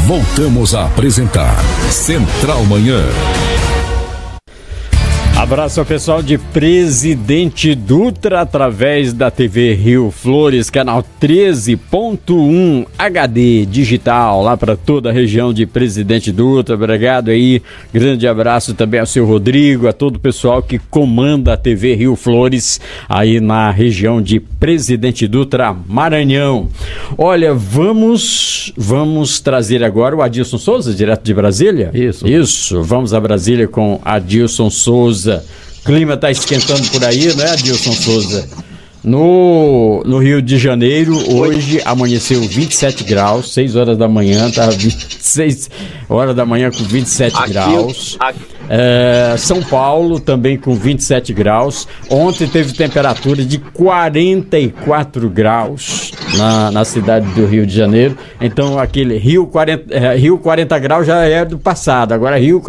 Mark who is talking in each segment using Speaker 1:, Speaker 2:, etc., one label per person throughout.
Speaker 1: Voltamos a apresentar Central Manhã.
Speaker 2: Abraço ao pessoal de Presidente Dutra através da TV Rio Flores, canal 13.1 HD digital, lá para toda a região de Presidente Dutra. Obrigado aí, grande abraço também ao seu Rodrigo, a todo o pessoal que comanda a TV Rio Flores aí na região de Presidente Dutra, Maranhão. Olha, vamos trazer agora o Adilson Souza, direto de Brasília? Isso, vamos a Brasília com Adilson Souza. O clima está esquentando por aí, não é, Adilson Souza? No Rio de Janeiro, hoje amanheceu 27 graus, 6 horas da manhã, tá 26 horas da manhã com 27 graus. São Paulo também com 27 graus. Ontem teve temperatura de 44 graus na cidade do Rio de Janeiro. Então aquele Rio 40 graus já é do passado, agora Rio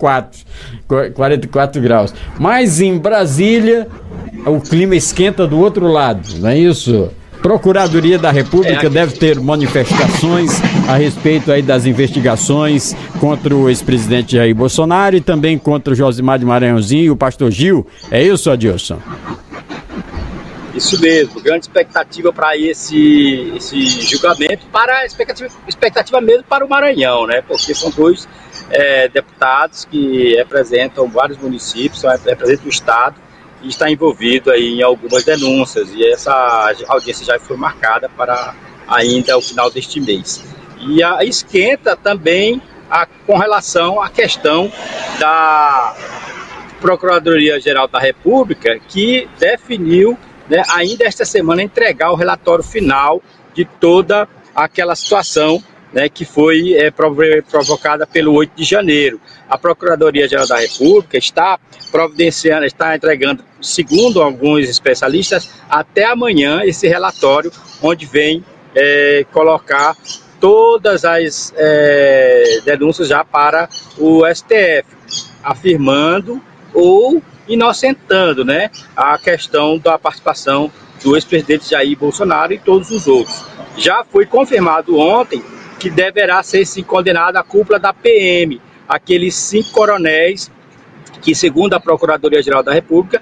Speaker 2: 44 graus. Mas em Brasília o clima esquenta do outro lado, não é isso? Procuradoria da República deve ter manifestações a respeito aí das investigações contra o ex-presidente Jair Bolsonaro e também contra o Josimar de Maranhãozinho e o pastor Gil. É isso, Adilson?
Speaker 3: Isso mesmo, grande expectativa para esse julgamento, para expectativa mesmo para o Maranhão, né? Porque são dois deputados que representam vários municípios, representam o estado, e está envolvido aí em algumas denúncias, e essa audiência já foi marcada para ainda o final deste mês. E esquenta também com relação à questão da Procuradoria-Geral da República, que definiu, né, ainda esta semana entregar o relatório final de toda aquela situação, né, que foi provocada pelo 8 de janeiro. A Procuradoria-Geral da República está providenciando, está entregando, segundo alguns especialistas, até amanhã esse relatório, onde vem colocar todas as denúncias já para o STF, afirmando ou inocentando, né, a questão da participação do ex-presidente Jair Bolsonaro e todos os outros. Já foi confirmado ontem que deverá ser sim condenado a cúpula da PM, aqueles 5 coronéis que, segundo a Procuradoria-Geral da República,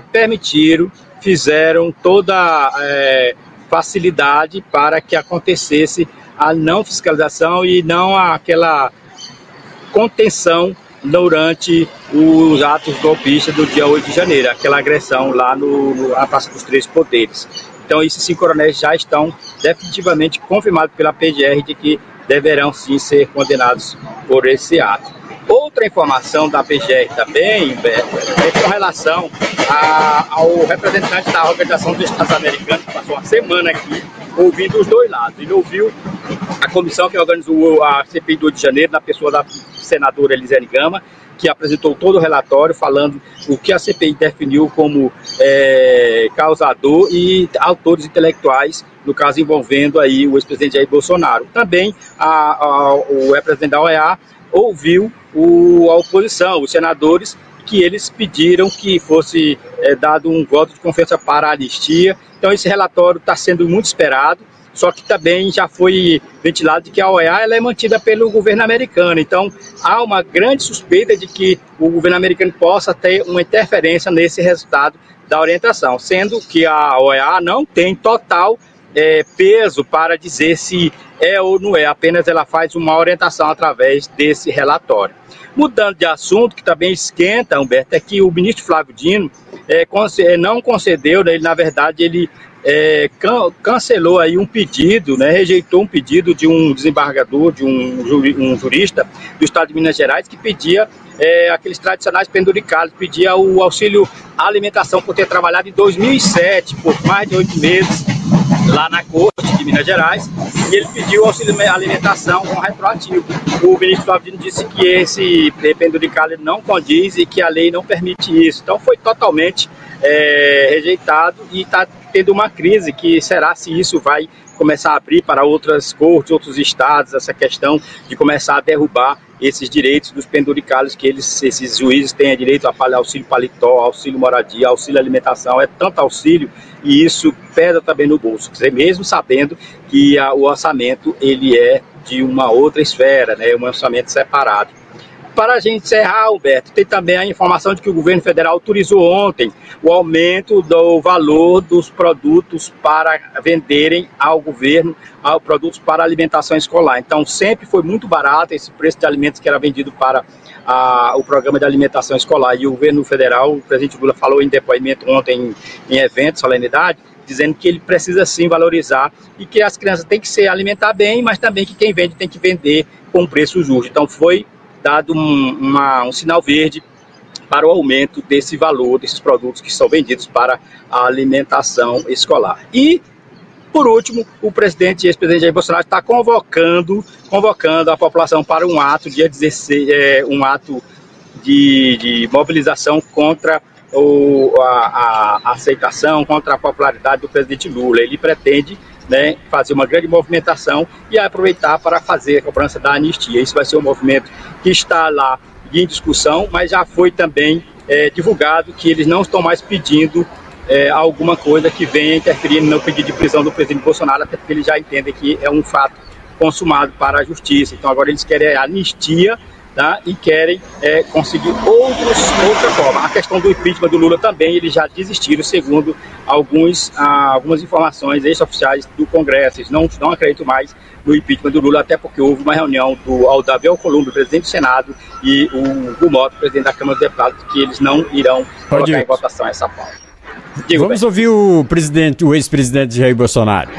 Speaker 3: fizeram toda facilidade para que acontecesse a não fiscalização e não aquela contenção durante os atos golpistas do dia 8 de janeiro, aquela agressão lá na Praça dos Três Poderes. Então, esses 5 coronéis já estão definitivamente confirmados pela PGR de que deverão sim ser condenados por esse ato. Outra informação da PGR também, Humberto, é com relação ao representante da Organização dos Estados Americanos, que passou uma semana aqui ouvindo os dois lados. Ele ouviu a comissão que organizou a CPI do 8 de janeiro, na pessoa da senadora Elisiane Gama, que apresentou todo o relatório falando o que a CPI definiu como causador e autores intelectuais, no caso envolvendo aí o ex-presidente Jair Bolsonaro. Também o representante da OEA ouviu a oposição, os senadores, que eles pediram que fosse dado um voto de confiança para a anistia. Então esse relatório está sendo muito esperado, só que também já foi ventilado de que a OEA ela é mantida pelo governo americano. Então há uma grande suspeita de que o governo americano possa ter uma interferência nesse resultado da orientação, sendo que a OEA não tem total peso para dizer se é ou não é, apenas ela faz uma orientação através desse relatório. Mudando de assunto, que também esquenta, Humberto, é que o ministro Flávio Dino não concedeu, né, na verdade ele cancelou aí um pedido, né, rejeitou um pedido de um desembargador, de um jurista do estado de Minas Gerais, que pedia aqueles tradicionais penduricalhos, pedia o auxílio alimentação por ter trabalhado em 2007, por mais de 8 meses, lá na Corte de Minas Gerais, e ele pediu auxílio alimentação com retroativo. O ministro Flávio Dino disse que esse penduricalho não condiz e que a lei não permite isso. Então foi totalmente rejeitado e está tendo uma crise, que será se isso vai começar a abrir para outras cortes, outros estados, essa questão de começar a derrubar esses direitos dos penduricalhos, que esses juízes têm direito a auxílio paletó, auxílio moradia, auxílio alimentação, é tanto auxílio, e isso pesa também no bolso, mesmo sabendo que o orçamento ele é de uma outra esfera, né, um orçamento separado. Para a gente encerrar, Alberto, tem também a informação de que o governo federal autorizou ontem o aumento do valor dos produtos para venderem ao governo, produtos para alimentação escolar. Então, sempre foi muito barato esse preço de alimentos que era vendido para o programa de alimentação escolar. E o governo federal, o presidente Lula falou em depoimento ontem em evento, solenidade, dizendo que ele precisa sim valorizar e que as crianças têm que se alimentar bem, mas também que quem vende tem que vender com preço justo. Então, foi dado um sinal verde para o aumento desse valor, desses produtos que são vendidos para a alimentação escolar. E, por último, o presidente e ex-presidente Jair Bolsonaro está convocando a população para um ato, dia 16, um ato de mobilização contra a aceitação, contra a popularidade do presidente Lula. Ele pretende, né, fazer uma grande movimentação e aproveitar para fazer a cobrança da anistia. Isso vai ser um movimento que está lá em discussão, mas já foi também divulgado que eles não estão mais pedindo alguma coisa que venha interferindo no pedido de prisão do presidente Bolsonaro, até porque eles já entendem que é um fato consumado para a justiça. Então agora eles querem a anistia, tá? E querem conseguir outra forma. A questão do impeachment do Lula também, eles já desistiram, segundo algumas informações extraoficiais do Congresso. Eles não acreditam mais no impeachment do Lula, até porque houve uma reunião do Davi Alcolumbre, presidente do Senado, e o Gumoto, presidente da Câmara dos Deputados, que eles não irão colocar em votação essa pauta.
Speaker 2: Vamos ouvir o ex-presidente Jair Bolsonaro.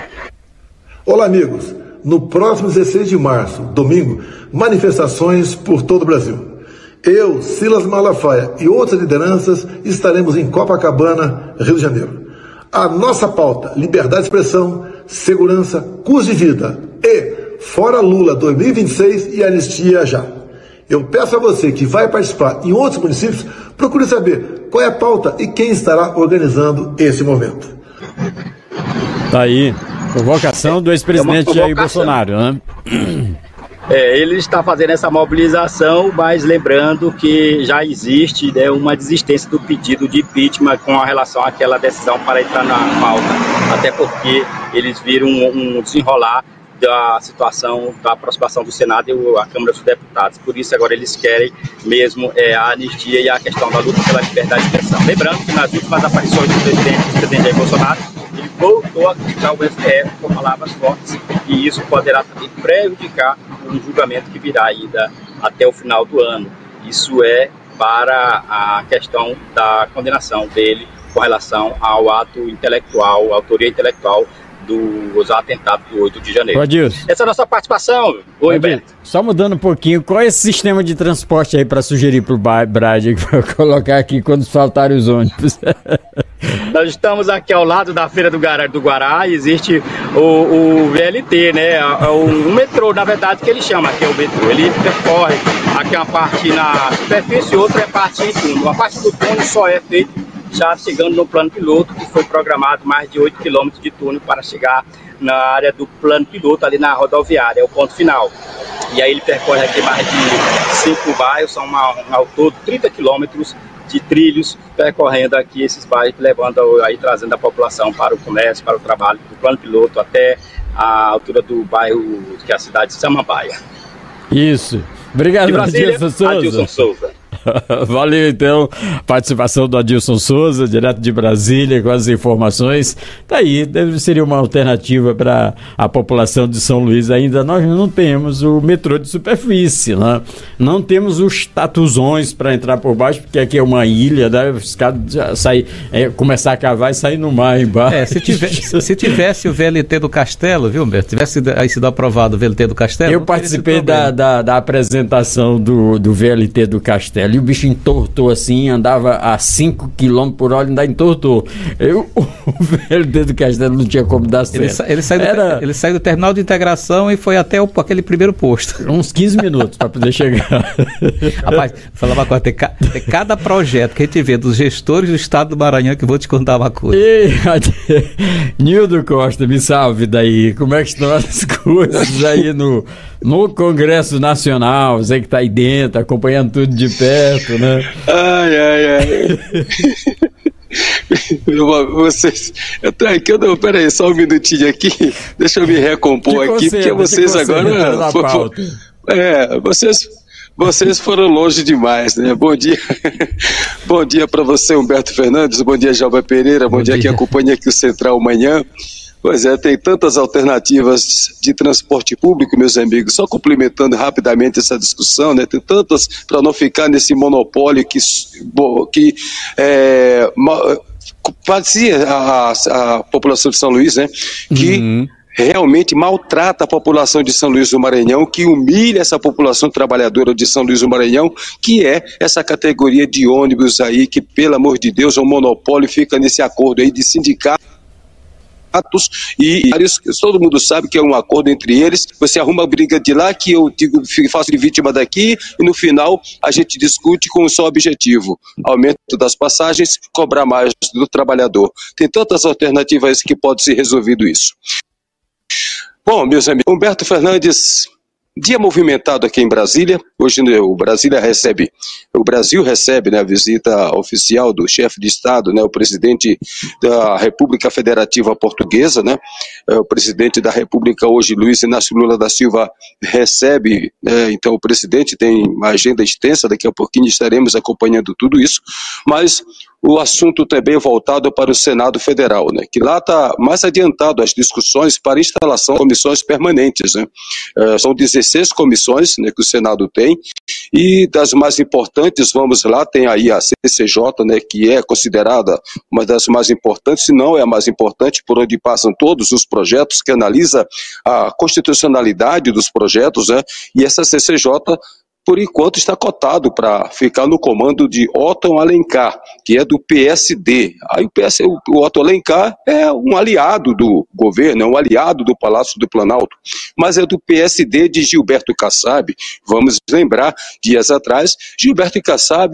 Speaker 4: Olá, amigos. No próximo 16 de março, domingo, manifestações por todo o Brasil. Eu, Silas Malafaia e outras lideranças estaremos em Copacabana, Rio de Janeiro. A nossa pauta, liberdade de expressão, segurança, custo de vida e fora Lula 2026 e anistia já. Eu peço a você que vai participar em outros municípios, procure saber qual é a pauta e quem estará organizando esse movimento.
Speaker 2: Tá aí. Convocação do ex-presidente Jair Bolsonaro, né?
Speaker 3: Ele está fazendo essa mobilização, mas lembrando que já existe, né, uma desistência do pedido de impeachment com relação àquela decisão para entrar na pauta, até porque eles viram um desenrolar da situação da aproximação do Senado e a Câmara dos Deputados. Por isso agora eles querem mesmo a anistia e a questão da luta pela liberdade de expressão. Lembrando que nas últimas aparições do presidente Jair Bolsonaro, ele voltou a criticar o STF com palavras fortes, e isso poderá também prejudicar um julgamento que virá ainda até o final do ano. Isso é para a questão da condenação dele com relação ao ato intelectual, autoria intelectual dos atentados do 8 de janeiro.
Speaker 2: Adilson.
Speaker 3: Essa é a nossa participação. Oi, Beto.
Speaker 2: Só mudando um pouquinho, qual é esse sistema de transporte aí para sugerir para o Brad colocar aqui quando faltarem os ônibus?
Speaker 3: Nós estamos aqui ao lado da Feira do Guará, existe o VLT, né? Um metrô, na verdade, que ele chama, que é o metrô. Ele percorre aqui uma parte na superfície e outra é parte em túnel. A parte do túnel só é feita já chegando no plano piloto, que foi programado mais de 8 quilômetros de túnel para chegar na área do plano piloto, ali na rodoviária, é o ponto final. E aí ele percorre aqui mais de 5 bairros, são ao todo 30 quilômetros de trilhos percorrendo aqui esses bairros, levando aí, trazendo a população para o comércio, para o trabalho, do plano piloto até a altura do bairro, que é a cidade de Samambaia.
Speaker 2: Isso. Obrigado,
Speaker 3: Adilson Souza.
Speaker 2: Valeu, então, participação do Adilson Souza, direto de Brasília, com as informações. Tá aí, seria uma alternativa para a população de São Luís. Ainda nós não temos o metrô de superfície, né? Não temos os tatuzões para entrar por baixo, porque aqui é uma ilha, né? Os caras começar a cavar e sair no mar embaixo.
Speaker 5: Se tivesse o VLT do Castelo, viu, Humberto? Tivesse aí sido aprovado o VLT do Castelo.
Speaker 2: Eu participei da apresentação do VLT do Castelo. Ali o bicho entortou assim, andava a 5 km por hora, ainda entortou. O VLT do Castelo não tinha como dar certo.
Speaker 5: Ele saiu do terminal de integração e foi até aquele primeiro posto.
Speaker 2: Uns 15 minutos para poder chegar.
Speaker 5: Rapaz, falar uma coisa, tem cada projeto que a gente vê dos gestores do estado do Maranhão, que eu vou te contar uma coisa.
Speaker 2: Nildo Costa, me salve daí. Como é que estão as coisas aí no Congresso Nacional? Você que está aí dentro, acompanhando tudo de perto, né?
Speaker 6: Ai. Vocês, eu tô aqui, peraí, só um minutinho aqui, deixa eu me recompor aqui, porque vocês agora. Vocês foram longe demais, né? Bom dia. Bom dia para você, Humberto Fernandes, bom dia, Jalba Pereira, bom dia que acompanha aqui o Central Manhã. Pois é, tem tantas alternativas de transporte público, meus amigos, só complementando rapidamente essa discussão, né? Tem tantas para não ficar nesse monopólio que fazia a população de São Luís, né? Que realmente maltrata a população de São Luís do Maranhão, que humilha essa população trabalhadora de São Luís do Maranhão, que é essa categoria de ônibus aí, que, pelo amor de Deus, é um monopólio, fica nesse acordo aí de sindicato e todo mundo sabe que é um acordo entre eles. Você arruma a briga de lá, que eu digo, faço de vítima daqui, e no final a gente discute com um só objetivo: aumento das passagens, cobrar mais do trabalhador. Tem tantas alternativas que pode ser resolvido isso. Bom, meus amigos, Humberto Fernandes, dia movimentado aqui em Brasília. Hoje o Brasil recebe, né, a visita oficial do chefe de Estado, né, o presidente da República Federativa Portuguesa, né, o presidente da República hoje, Luiz Inácio Lula da Silva, recebe, então o presidente tem uma agenda extensa, daqui a pouquinho estaremos acompanhando tudo isso, mas o assunto também é voltado para o Senado Federal, né, que lá está mais adiantado as discussões para instalação de comissões permanentes, né. São 16 comissões, né, que o Senado tem, e das mais importantes, vamos lá, tem aí a CCJ, né, que é considerada uma das mais importantes, se não é a mais importante, por onde passam todos os projetos, que analisa a constitucionalidade dos projetos, né, e essa CCJ, por enquanto, está cotado para ficar no comando de Otton Alencar, que é do PSD. Aí o Otton Alencar é um aliado do governo, é um aliado do Palácio do Planalto, mas é do PSD de Gilberto Kassab. Vamos lembrar, dias atrás, Gilberto Kassab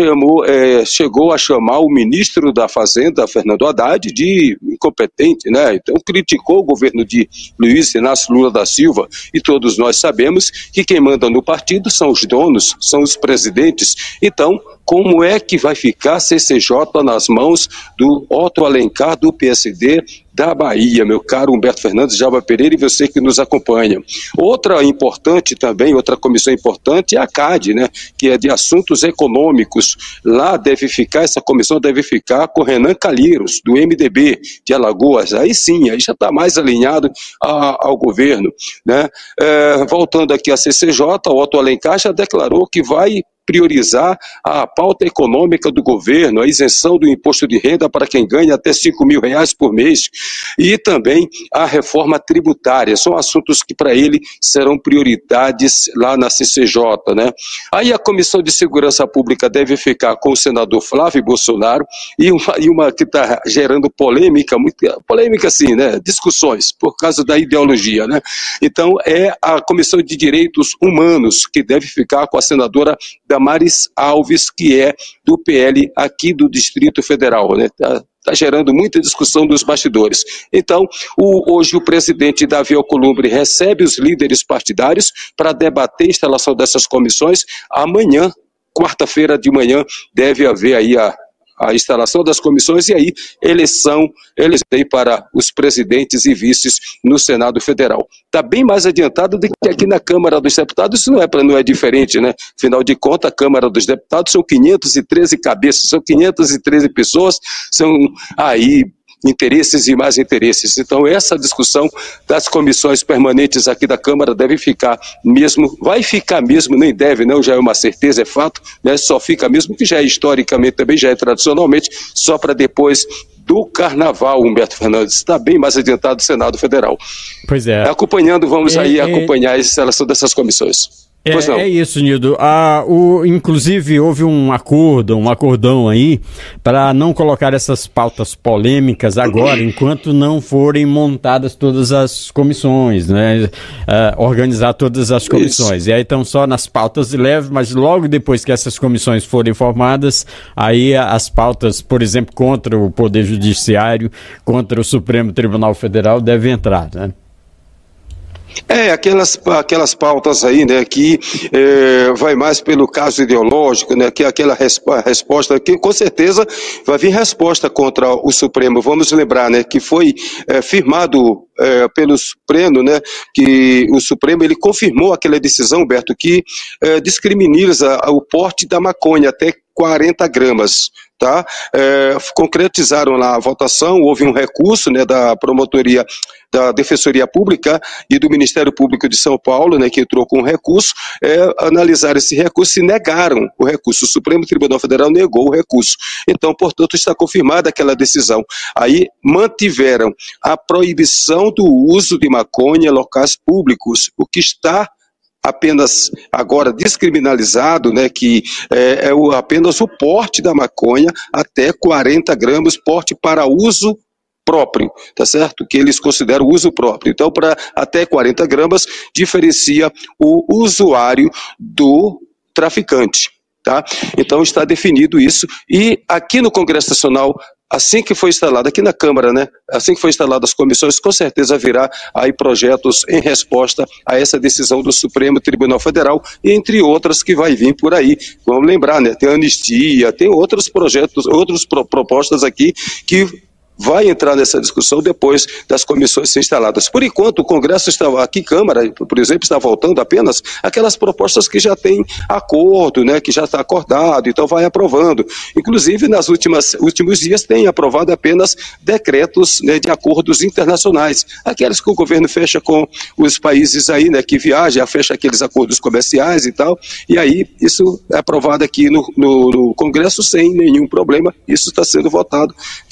Speaker 6: chegou a chamar o ministro da Fazenda, Fernando Haddad, de incompetente, né? Então criticou o governo de Luiz Inácio Lula da Silva, e todos nós sabemos que quem manda no partido são os donos, são os presidentes. Então, como é que vai ficar a CCJ nas mãos do Otton Alencar, do PSD da Bahia, meu caro Humberto Fernandes, Jalba Pereira e você que nos acompanha? Outra importante também, outra comissão importante é a CAD, né, que é de assuntos econômicos. Lá essa comissão deve ficar com Renan Calheiros, do MDB de Alagoas. Aí sim, aí já está mais alinhado ao governo, né? Voltando aqui à CCJ, o Otton Alencar já declarou que vai priorizar a pauta econômica do governo, a isenção do imposto de renda para quem ganha até R$5.000 por mês, e também a reforma tributária. São assuntos que para ele serão prioridades lá na CCJ, né? Aí a Comissão de Segurança Pública deve ficar com o senador Flávio Bolsonaro, e uma que está gerando polêmica, assim, né? Discussões por causa da ideologia, né? Então é a Comissão de Direitos Humanos, que deve ficar com a senadora Damares Alves, que é do PL aqui do Distrito Federal, né? Está gerando muita discussão dos bastidores. Então, hoje o presidente Davi Alcolumbre recebe os líderes partidários para debater a instalação dessas comissões. Amanhã, quarta-feira de manhã, deve haver aí a instalação das comissões e aí eleição para os presidentes e vices no Senado Federal. Está bem mais adiantado do que aqui na Câmara dos Deputados. Isso não é diferente, né? Afinal de contas, a Câmara dos Deputados são 513 cabeças, são 513 pessoas, são aí interesses e mais interesses. Então essa discussão das comissões permanentes aqui da Câmara vai ficar mesmo, nem deve, não, já é uma certeza, é fato, né? Só fica mesmo, que já é historicamente, também já é tradicionalmente, só para depois do Carnaval. Humberto Fernandes está bem mais adiantado do Senado Federal.
Speaker 2: Pois é.
Speaker 6: Vamos acompanhar a instalação dessas comissões.
Speaker 2: É isso, Nildo. Inclusive, houve um acordão aí para não colocar essas pautas polêmicas agora, enquanto não forem montadas todas as comissões, né? Organizar todas as comissões. Isso. E aí estão só nas pautas de leve, mas logo depois que essas comissões forem formadas, aí as pautas, por exemplo, contra o Poder Judiciário, contra o Supremo Tribunal Federal, devem entrar, né?
Speaker 6: Aquelas pautas aí, né, que vai mais pelo caso ideológico, né, que é aquela resposta, que com certeza vai vir resposta contra o Supremo. Vamos lembrar, né, que foi firmado pelo Supremo, né, que o Supremo ele confirmou aquela decisão, Humberto, que descriminaliza o porte da maconha até 40 gramas. Tá? Concretizaram lá a votação, houve um recurso, né, da promotoria da Defensoria Pública e do Ministério Público de São Paulo, né, que entrou com um recurso, analisaram esse recurso e negaram o recurso. O Supremo Tribunal Federal negou o recurso. Então, portanto, está confirmada aquela decisão. Aí mantiveram a proibição do uso de maconha em locais públicos, o que está apenas agora descriminalizado, né, que apenas o porte da maconha até 40 gramas, porte para uso próprio, tá certo? Que eles consideram uso próprio. Então, para até 40 gramas, diferencia o usuário do traficante, tá? Então, está definido isso. E aqui no Congresso Nacional, assim que foi instalado, aqui na Câmara, né? Assim que foi instaladas as comissões, com certeza virá aí projetos em resposta a essa decisão do Supremo Tribunal Federal, entre outras que vai vir por aí. Vamos lembrar, né? Tem anistia, tem outros projetos, outras propostas aqui que vai entrar nessa discussão depois das comissões ser instaladas. Por enquanto, o Congresso está aqui, Câmara, por exemplo, está voltando apenas aquelas propostas que já tem acordo, né, que já está acordado, então vai aprovando. Inclusive, nos últimos dias tem aprovado apenas decretos, né, de acordos internacionais, aqueles que o governo fecha com os países aí, né, que viajam, fecha aqueles acordos comerciais e tal, e aí isso é aprovado aqui no Congresso sem nenhum problema, isso está sendo votado.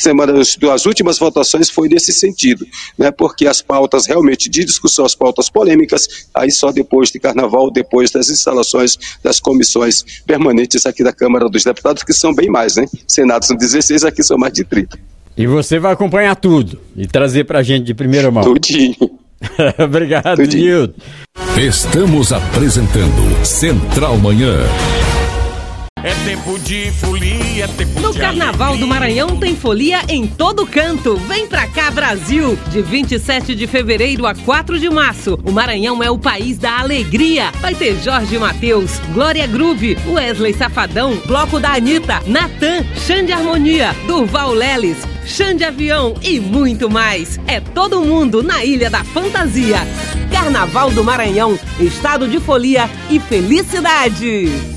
Speaker 6: As últimas votações foi nesse sentido, né, porque as pautas realmente de discussão, as pautas polêmicas, aí só depois de Carnaval, depois das instalações das comissões permanentes aqui da Câmara dos Deputados, que são bem mais, né? Senado são 16, aqui são mais de 30.
Speaker 2: E você vai acompanhar tudo e trazer pra gente de primeira mão.
Speaker 6: Tudinho.
Speaker 2: Obrigado, Nildo.
Speaker 1: Estamos apresentando Central Manhã.
Speaker 7: É tempo de folia, é tempo
Speaker 8: no
Speaker 7: de
Speaker 8: Carnaval
Speaker 7: alegria.
Speaker 8: do Maranhão tem folia em todo canto. Vem pra cá, Brasil! De 27 de fevereiro a 4 de março, o Maranhão é o país da alegria. Vai ter Jorge Mateus, Glória Groove, Wesley Safadão, Bloco da Anitta, Natan, Xande Harmonia, Durval Leles, Xande Avião e muito mais. É todo mundo na Ilha da Fantasia. Carnaval do Maranhão, estado de folia e felicidade.